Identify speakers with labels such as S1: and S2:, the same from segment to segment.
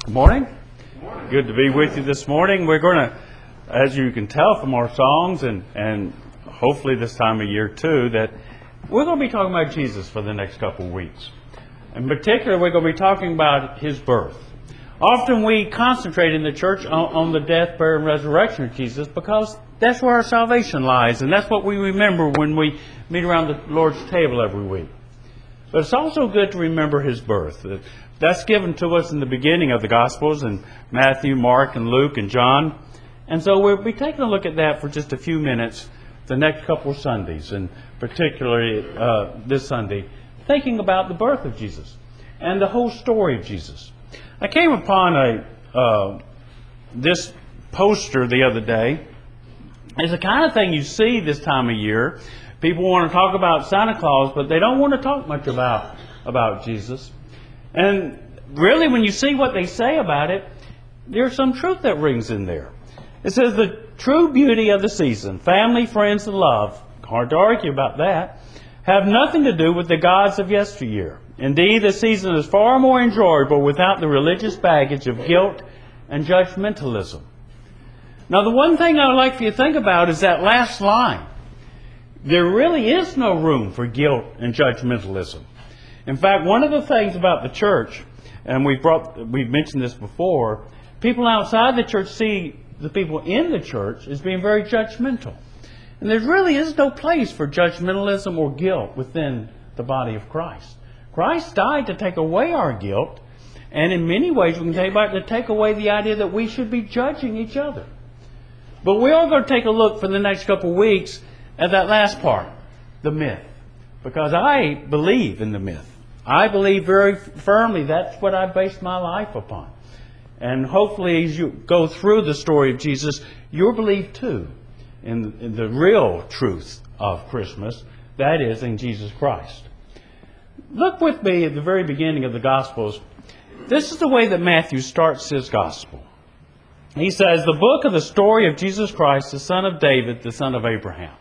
S1: Good morning. Good to be with you this morning. We're going to, as you can tell from our songs and hopefully this time of year too, that we're going to be talking about Jesus for the next couple of weeks. In particular, we're going to be talking about His birth. Often we concentrate in the church on the death, burial, and resurrection of Jesus because that's where our salvation lies, and that's what we remember when we meet around the Lord's table every week. But it's also good to remember His birth. That's given to us in the beginning of the Gospels in Matthew, Mark, and Luke, and John. And so we'll be taking a look at that for just a few minutes the next couple of Sundays, and particularly this Sunday, thinking about the birth of Jesus and the whole story of Jesus. I came upon this poster the other day. It's the kind of thing you see this time of year. People want to talk about Santa Claus, but they don't want to talk much about Jesus. And really, when you see what they say about it, there's some truth that rings in there. It says the true beauty of the season, family, friends, and love, hard to argue about that, have nothing to do with the gods of yesteryear. Indeed, the season is far more enjoyable without the religious baggage of guilt and judgmentalism. Now, the one thing I would like for you to think about is that last line. There really is no room for guilt and judgmentalism. In fact, one of the things about the church, and we've mentioned this before, people outside the church see the people in the church as being very judgmental. And there really is no place for judgmentalism or guilt within the body of Christ. Christ died to take away our guilt, and in many ways we can to take away the idea that we should be judging each other. But we are going to take a look for the next couple of weeks at that last part, the myth. Because I believe in the myth. I believe very firmly that's what I base my life upon. And hopefully as you go through the story of Jesus, you'll believe too in the real truth of Christmas, that is in Jesus Christ. Look with me at the very beginning of the Gospels. This is the way that Matthew starts his Gospel. He says, the book of the story of Jesus Christ, the son of David, the son of Abraham.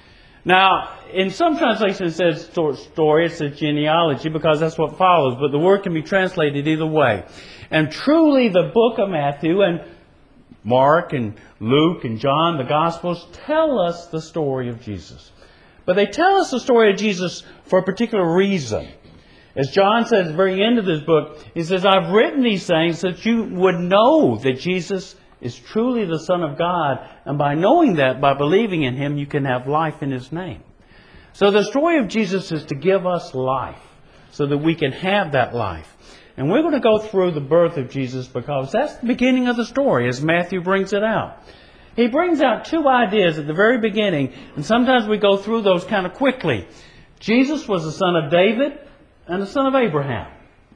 S1: Now, in some translations it says story, it says genealogy, because that's what follows, but the word can be translated either way. And truly the book of Matthew and Mark and Luke and John, the Gospels, tell us the story of Jesus. But they tell us the story of Jesus for a particular reason. As John says at the very end of this book, he says, I've written these things that you would know that Jesus is truly the Son of God. And by knowing that, by believing in Him, you can have life in His name. So the story of Jesus is to give us life so that we can have that life. And we're going to go through the birth of Jesus because that's the beginning of the story as Matthew brings it out. He brings out two ideas at the very beginning, and sometimes we go through those kind of quickly. Jesus was the son of David and the son of Abraham.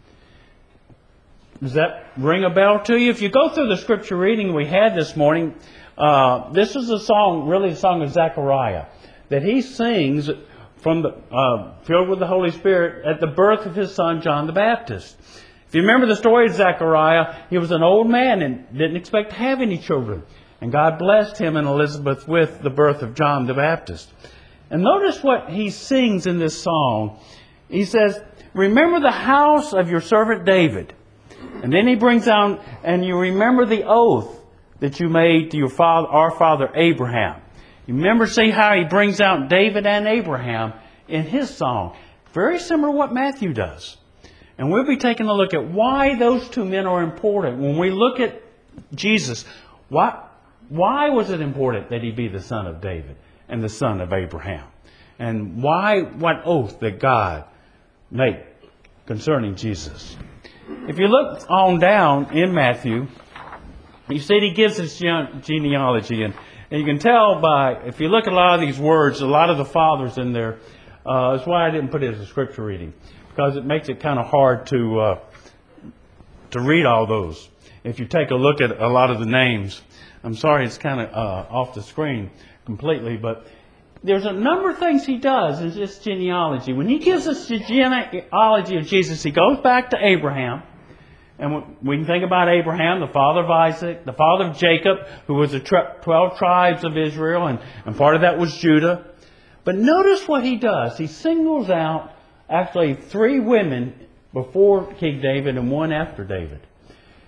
S1: Does that ring a bell to you? If you go through the scripture reading we had this morning, this is a song, really the song of Zechariah, that he sings from filled with the Holy Spirit at the birth of his son John the Baptist. If you remember the story of Zechariah, he was an old man and didn't expect to have any children. And God blessed him and Elizabeth with the birth of John the Baptist. And notice what he sings in this song. He says, remember the house of your servant David. And then he brings down, and you remember the oath that you made to your father, our father Abraham. You remember, see how he brings out David and Abraham in his song. Very similar to what Matthew does. And we'll be taking a look at why those two men are important. When we look at Jesus, why was it important that he be the son of David and the son of Abraham? And what oath that God made concerning Jesus? If you look on down in Matthew, you see he gives his genealogy. And you can tell if you look at a lot of these words, a lot of the fathers in there, that's why I didn't put it as a scripture reading. Because it makes it kind of hard to read all those. If you take a look at a lot of the names. I'm sorry it's kind of off the screen completely, but there's a number of things he does in this genealogy. When he gives us the genealogy of Jesus, he goes back to Abraham. And we can think about Abraham, the father of Isaac, the father of Jacob, who was the 12 tribes of Israel, and part of that was Judah. But notice what he does. He singles out actually 3 women before King David and 1 after David.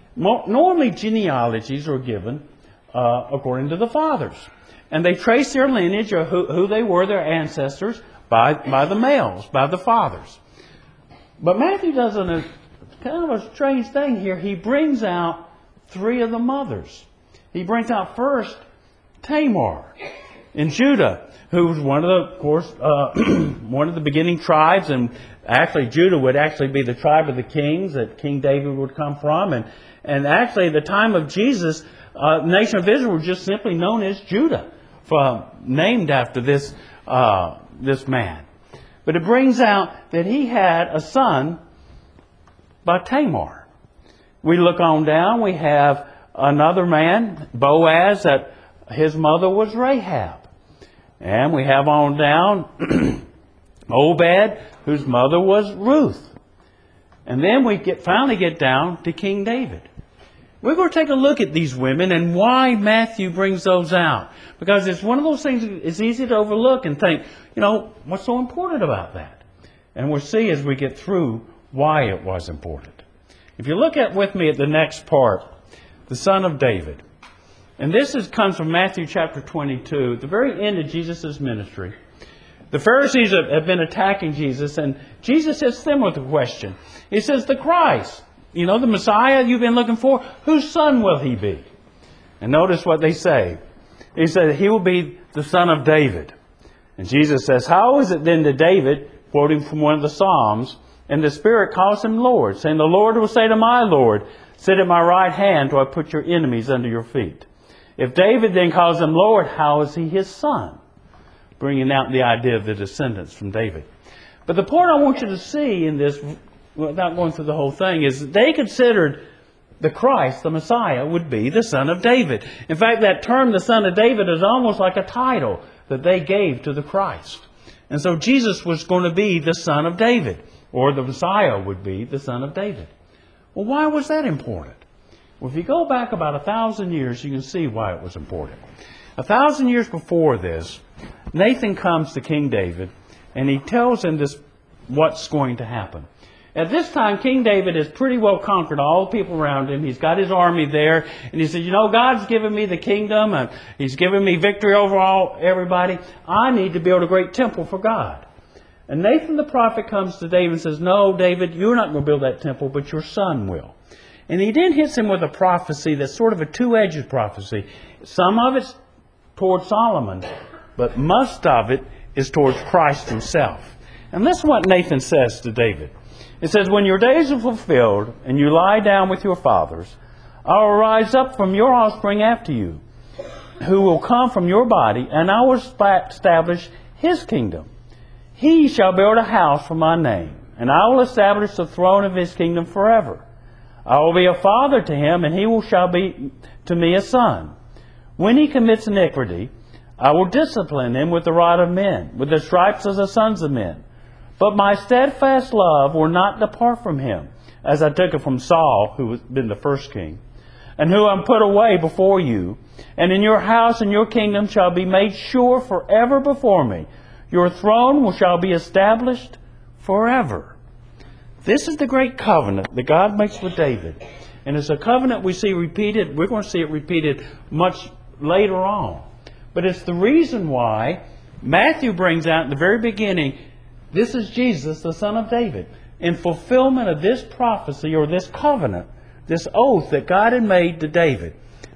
S1: Normally, genealogies are given according to the fathers. And they trace their lineage or who they were, their ancestors, by the males, by the fathers. But Matthew does kind of a strange thing here. He brings out three of the mothers. He brings out first Tamar in Judah, who was one of the beginning tribes, and actually Judah would actually be the tribe of the kings that King David would come from. And actually at the time of Jesus, the nation of Israel was just simply known as Judah, named after this man. But it brings out that he had a son by Tamar. We look on down, we have another man, Boaz, that his mother was Rahab. And we have on down Obed, whose mother was Ruth. And then we finally get down to King David. We're going to take a look at these women and why Matthew brings those out. Because it's one of those things it's easy to overlook and think, what's so important about that? And we'll see as we get through why it was important. If you look with me at the next part, the son of David. And this comes from Matthew chapter 22, at the very end of Jesus' ministry. The Pharisees have been attacking Jesus, and Jesus hits them with a question. He says, the Christ, the Messiah you've been looking for, whose son will he be? And notice what they say. He said, he will be the son of David. And Jesus says, how is it then to David, quoting from one of the Psalms, and the Spirit calls him Lord, saying, the Lord will say to my Lord, sit at my right hand till I put your enemies under your feet. If David then calls him Lord, how is he his son? Bringing out the idea of the descendants from David. But the point I want you to see in this, without going through the whole thing, is that they considered the Christ, the Messiah, would be the son of David. In fact, that term, the son of David, is almost like a title that they gave to the Christ. And so Jesus was going to be the son of David, or the Messiah would be the son of David. Well, why was that important? Well, if you go back about 1,000 years, you can see why it was important. 1,000 years before this, Nathan comes to King David, and he tells him what's going to happen. At this time, King David has pretty well conquered all the people around him. He's got his army there, and he said, God's given me the kingdom, and He's given me victory over everybody. I need to build a great temple for God. And Nathan the prophet comes to David and says, no, David, you're not going to build that temple, but your son will. And he then hits him with a prophecy that's sort of a two-edged prophecy. Some of it's towards Solomon, but most of it is towards Christ himself. And this is what Nathan says to David. It says, when your days are fulfilled and you lie down with your fathers, I will rise up from your offspring after you, who will come from your body, and I will establish his kingdom. He shall build a house for my name, and I will establish the throne of his kingdom forever. I will be a father to him, and he shall be to me a son. When he commits iniquity, I will discipline him with the rod of men, with the stripes of the sons of men. But my steadfast love will not depart from him, as I took it from Saul, who had been the first king, and who I put away before you. And in your house and your kingdom shall be made sure forever before me. Your throne shall be established forever. This is the great covenant that God makes with David. And it's a covenant we see repeated. We're going to see it repeated much later on. But it's the reason why Matthew brings out in the very beginning, this is Jesus, the son of David, in fulfillment of this prophecy or this covenant, this oath that God had made to David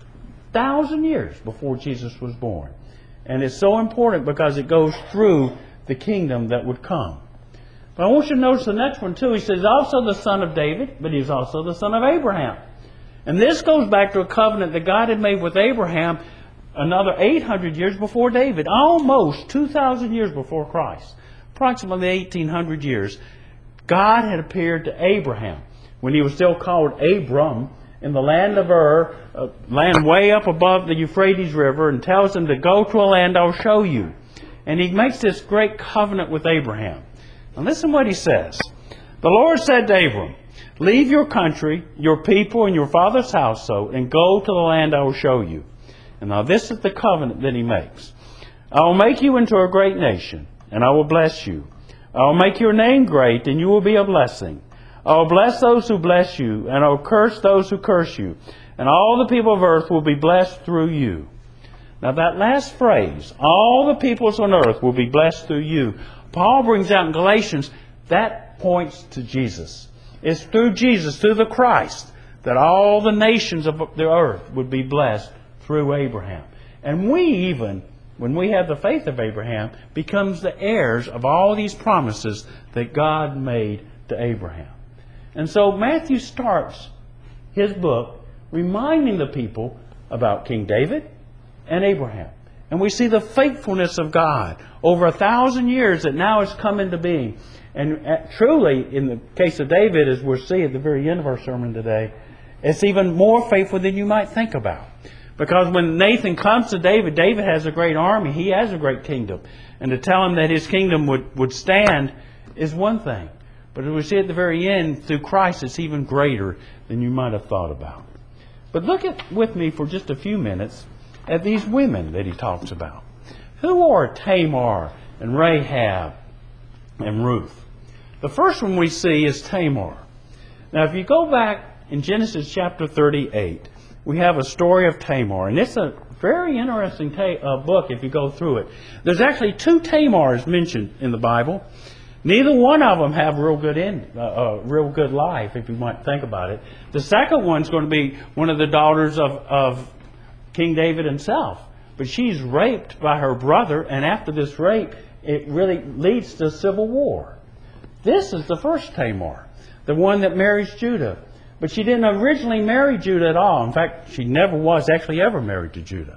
S1: 1,000 years before Jesus was born. And it's so important because it goes through the kingdom that would come. But I want you to notice the next one too. He says, also the son of David, but he's also the son of Abraham. And this goes back to a covenant that God had made with Abraham another 800 years before David. Almost 2,000 years before Christ. Approximately 1,800 years. God had appeared to Abraham when he was still called Abram in the land of Ur, a land way up above the Euphrates River, and tells him to go to a land I'll show you. And he makes this great covenant with Abraham. And listen what he says. The Lord said to Abram, leave your country, your people, and your father's household, and go to the land I will show you. And now this is the covenant that he makes. I will make you into a great nation, and I will bless you. I will make your name great, and you will be a blessing. I will bless those who bless you, and I will curse those who curse you. And all the people of earth will be blessed through you. Now that last phrase, all the peoples on earth will be blessed through you, Paul brings out in Galatians, that points to Jesus. It's through Jesus, through the Christ, that all the nations of the earth would be blessed through Abraham. And we even, when we have the faith of Abraham, becomes the heirs of all these promises that God made to Abraham. And so Matthew starts his book reminding the people about King David and Abraham. And we see the faithfulness of God over 1,000 years that now has come into being. And truly, in the case of David, as we'll see at the very end of our sermon today, it's even more faithful than you might think about. Because when Nathan comes to David, David has a great army. He has a great kingdom. And to tell him that his kingdom would stand is one thing. But as we see at the very end, through Christ, it's even greater than you might have thought about. But look with me for just a few minutes at these women that he talks about. Who are Tamar and Rahab and Ruth? The first one we see is Tamar. Now, if you go back in Genesis chapter 38, we have a story of Tamar. And it's a very interesting book if you go through it. There's actually 2 Tamars mentioned in the Bible. Neither one of them have real good life, if you might think about it. The second one's going to be one of the daughters of King David himself. But she's raped by her brother, and after this rape, it really leads to civil war. This is the first Tamar, the one that marries Judah. But she didn't originally marry Judah at all. In fact, she never was actually ever married to Judah.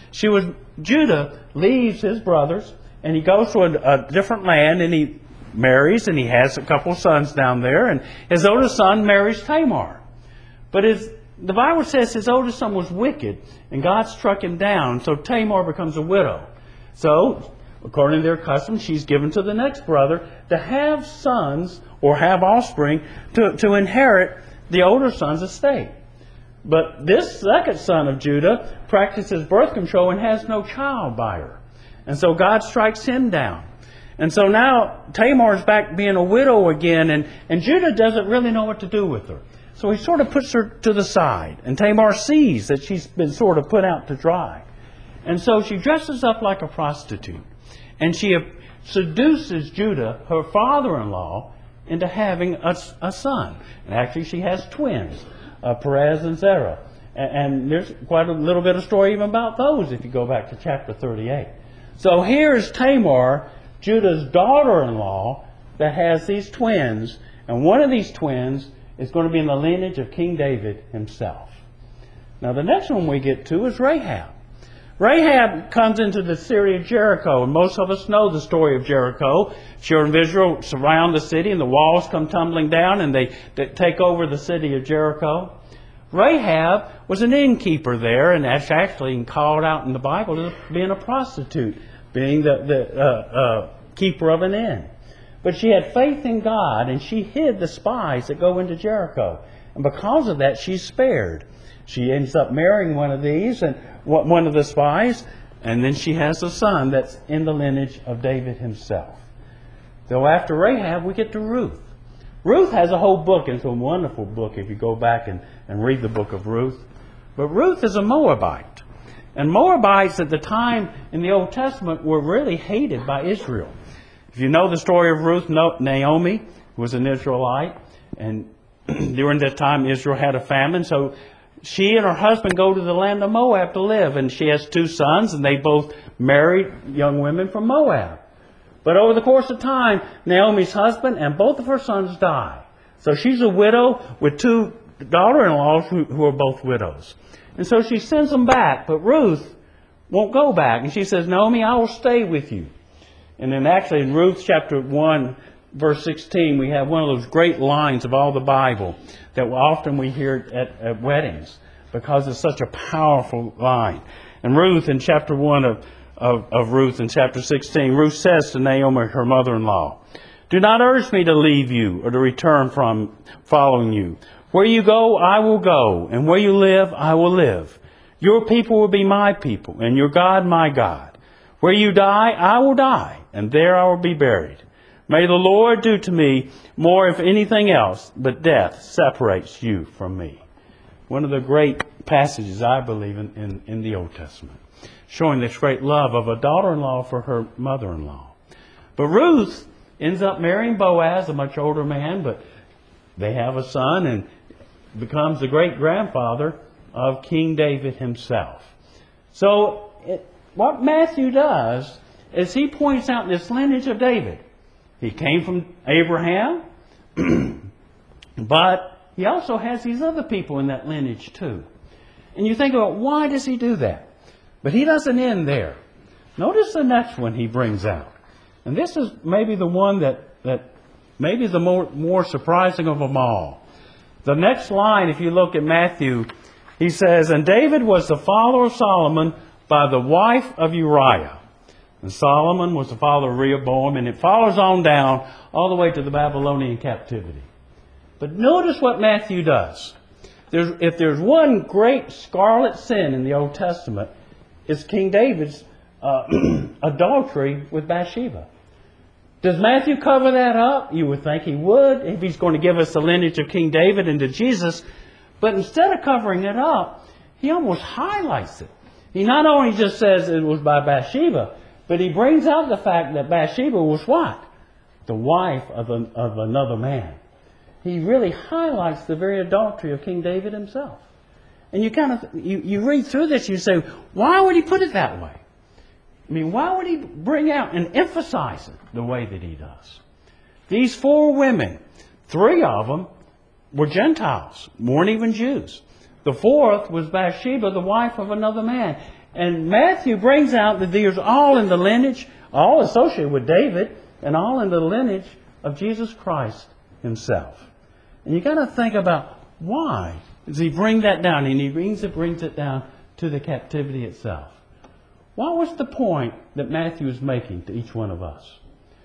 S1: Judah leaves his brothers, and he goes to a different land, and he marries, and he has a couple of sons down there, and his oldest son marries Tamar. But the Bible says his oldest son was wicked, and God struck him down, so Tamar becomes a widow. So, according to their custom, she's given to the next brother to have sons, or have offspring, to inherit the older son's estate. But this second son of Judah practices birth control and has no child by her. And so God strikes him down. And so now Tamar's back being a widow again, and Judah doesn't really know what to do with her. So he sort of puts her to the side. And Tamar sees that she's been sort of put out to dry. And so she dresses up like a prostitute. And she seduces Judah, her father-in-law, into having a son. And actually she has twins, Perez and Zerah. And there's quite a little bit of story even about those if you go back to chapter 38. So here's Tamar, Judah's daughter-in-law, that has these twins. And one of these twins is going to be in the lineage of King David himself. Now the next one we get to is Rahab. Rahab comes into the city of Jericho, and most of us know the story of Jericho. Children of Israel surround the city, and the walls come tumbling down, and they take over the city of Jericho. Rahab was an innkeeper there, and that's actually called out in the Bible as being a prostitute, being the keeper of an inn. But she had faith in God, and she hid the spies that go into Jericho. And because of that, she's spared. She ends up marrying one of these, and one of the spies, and then she has a son that's in the lineage of David himself. So after Rahab, we get to Ruth. Ruth has a whole book, and it's a wonderful book if you go back and read the book of Ruth. But Ruth is a Moabite. And Moabites at the time in the Old Testament were really hated by Israel. If you know the story of Ruth, Naomi was an Israelite, and during that time Israel had a famine, so she and her husband go to the land of Moab to live, and she has 2 sons, and they both married young women from Moab. But over the course of time, Naomi's husband and both of her sons die. So she's a widow with 2 daughter-in-laws who are both widows. And so she sends them back, but Ruth won't go back. And she says, Naomi, I will stay with you. And then actually in Ruth chapter 1, verse 16, we have one of those great lines of all the Bible that often we hear at weddings because it's such a powerful line. And Ruth in chapter 1 of Ruth in chapter 16, Ruth says to Naomi, her mother-in-law, do not urge me to leave you or to return from following you. Where you go, I will go, and where you live, I will live. Your people will be my people, and your God my God. Where you die, I will die, and there I will be buried. May the Lord do to me more if anything else, but death separates you from me. One of the great passages, I believe, in the Old Testament, showing this great love of a daughter-in-law for her mother-in-law. But Ruth ends up marrying Boaz, a much older man, but they have a son and becomes the great-grandfather of King David himself. So what Matthew does is he points out this lineage of David. He came from Abraham, but he also has these other people in that lineage too. And you think about, why does he do that? But he doesn't end there. Notice the next one he brings out. And this is maybe the one that maybe the more surprising of them all. The next line, if you look at Matthew, he says, and David was the father of Solomon by the wife of Uriah. And Solomon was the father of Rehoboam, and it follows on down all the way to the Babylonian captivity. But notice what Matthew does. If there's one great scarlet sin in the Old Testament, it's King David's adultery with Bathsheba. Does Matthew cover that up? You would think he would, if he's going to give us the lineage of King David into Jesus. But instead of covering it up, he almost highlights it. He not only just says it was by Bathsheba, but he brings out the fact that Bathsheba was what? The wife of another man. He really highlights the very adultery of King David himself. And you read through this, you say, why would he put it that way? I mean, why would he bring out and emphasize it the way that he does? These 4 women, 3 of them were Gentiles, weren't even Jews. The 4th was Bathsheba, the wife of another man. And Matthew brings out that these are all in the lineage, all associated with David, and all in the lineage of Jesus Christ himself. And you got to think about, why does he bring that down? And he brings it down to the captivity itself. What was the point that Matthew is making to each one of us?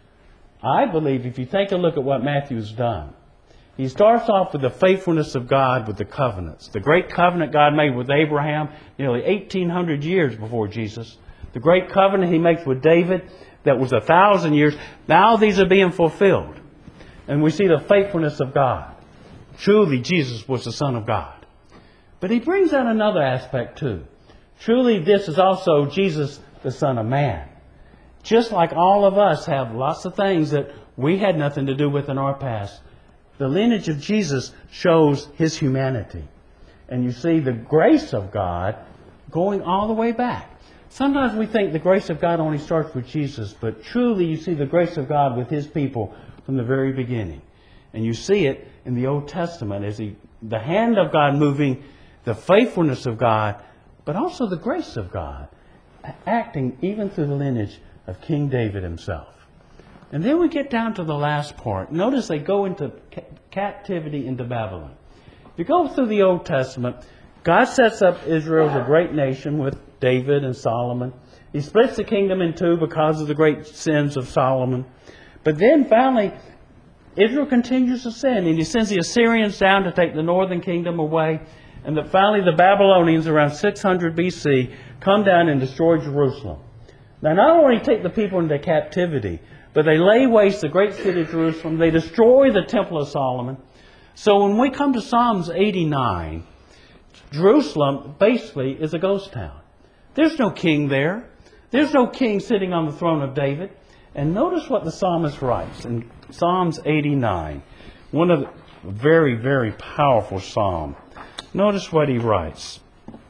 S1: I believe if you take a look at what Matthew's done, he starts off with the faithfulness of God with the covenants. The great covenant God made with Abraham nearly 1,800 years before Jesus. The great covenant he makes with David that was 1,000 years. Now these are being fulfilled. And we see the faithfulness of God. Truly Jesus was the Son of God. But he brings out another aspect too. Truly this is also Jesus, the Son of Man. Just like all of us have lots of things that we had nothing to do with in our past, the lineage of Jesus shows His humanity. And you see the grace of God going all the way back. Sometimes we think the grace of God only starts with Jesus, but truly you see the grace of God with His people from the very beginning. And you see it in the Old Testament as the hand of God moving, the faithfulness of God, but also the grace of God acting even through the lineage of King David himself. And then we get down to the last part. Notice they go into captivity into Babylon. If you go through the Old Testament, God sets up Israel as a great nation with David and Solomon. He splits the kingdom in 2 because of the great sins of Solomon. But then finally, Israel continues to sin, and he sends the Assyrians down to take the northern kingdom away. And that finally the Babylonians around 600 BC come down and destroy Jerusalem. Now not only take the people into captivity, but they lay waste the great city of Jerusalem. They destroy the Temple of Solomon. So when we come to Psalms 89, Jerusalem basically is a ghost town. There's no king there. There's no king sitting on the throne of David. And notice what the psalmist writes in Psalms 89. One of the very, very powerful psalm. Notice what he writes.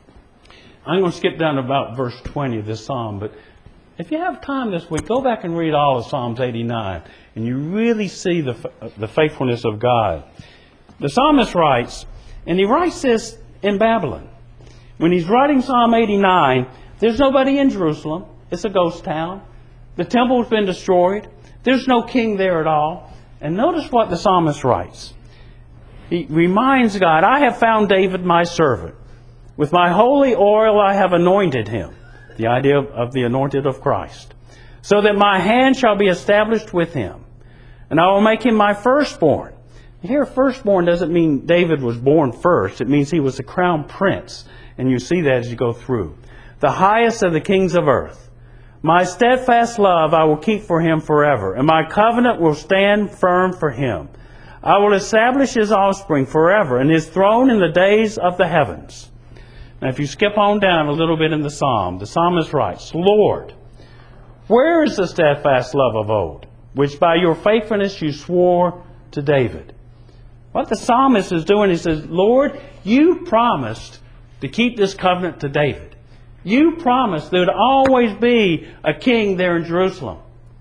S1: I'm going to skip down to about verse 20 of this psalm, but if you have time this week, go back and read all of Psalms 89, and you really see the faithfulness of God. The psalmist writes, and he writes this in Babylon. When he's writing Psalm 89, there's nobody in Jerusalem. It's a ghost town. The temple's been destroyed. There's no king there at all. And notice what the psalmist writes. He reminds God, I have found David my servant. With my holy oil I have anointed him. The idea of the anointed of Christ. So that my hand shall be established with him. And I will make him my firstborn. Here, firstborn doesn't mean David was born first. It means he was the crown prince. And you see that as you go through. The highest of the kings of earth. My steadfast love I will keep for him forever, and my covenant will stand firm for him. I will establish his offspring forever, and his throne in the days of the heavens. Now, if you skip on down a little bit in the psalmist writes, Lord, where is the steadfast love of old, which by your faithfulness you swore to David? What the psalmist is doing, he says, Lord, you promised to keep this covenant to David. You promised there would always be a king there in Jerusalem.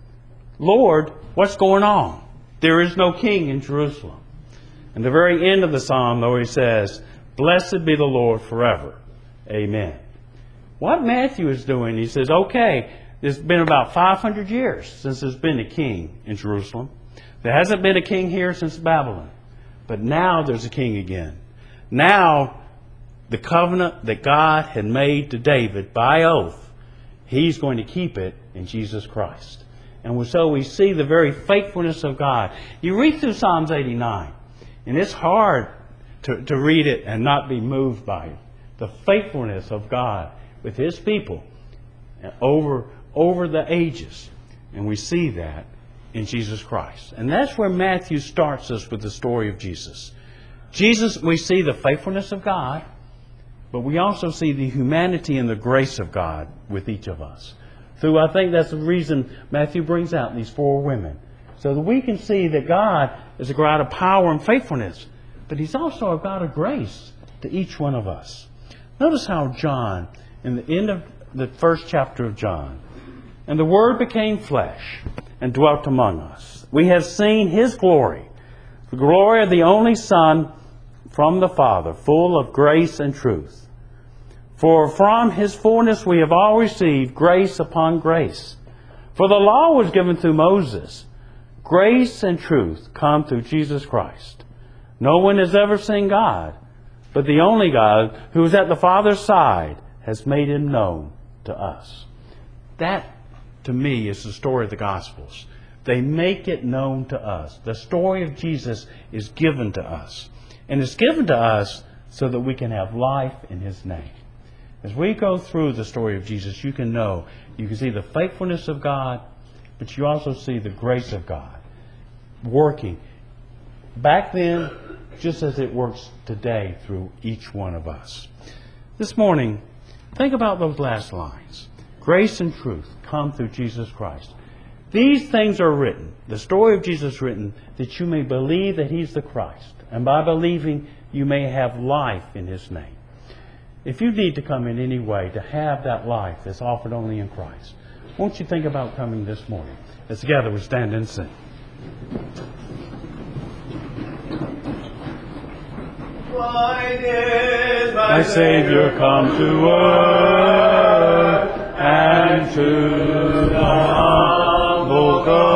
S1: Lord, what's going on? There is no king in Jerusalem. And the very end of the psalm, though, he says, Blessed be the Lord forever. Amen. What Matthew is doing, he says, okay, it's been about 500 years since there's been a king in Jerusalem. There hasn't been a king here since Babylon. But now there's a king again. Now, the covenant that God had made to David by oath, he's going to keep it in Jesus Christ. And so we see the very faithfulness of God. You read through Psalms 89, and it's hard to read it and not be moved by it. The faithfulness of God with His people over the ages. And we see that in Jesus Christ. And that's where Matthew starts us with the story of Jesus. Jesus, we see the faithfulness of God, but we also see the humanity and the grace of God with each of us. So I think that's the reason Matthew brings out these four women. So that we can see that God is a God of power and faithfulness, but He's also a God of grace to each one of us. Notice how John, in the end of the first chapter of John, and the Word became flesh and dwelt among us. We have seen His glory, the glory of the only Son from the Father, full of grace and truth. For from His fullness we have all received grace upon grace. For the law was given through Moses. Grace and truth come through Jesus Christ. No one has ever seen God, but the only God who is at the Father's side has made Him known to us. That, to me, is the story of the Gospels. They make it known to us. The story of Jesus is given to us. And it's given to us so that we can have life in His name. As we go through the story of Jesus, you can see the faithfulness of God, but you also see the grace of God working back then just as it works today through each one of us. This morning, think about those last lines. Grace and truth come through Jesus Christ. These things are written, the story of Jesus written, that you may believe that He's the Christ. And by believing, you may have life in His name. If you need to come in any way to have that life that's offered only in Christ, won't you think about coming this morning? As together we stand and sing. Why did my Savior come to earth and to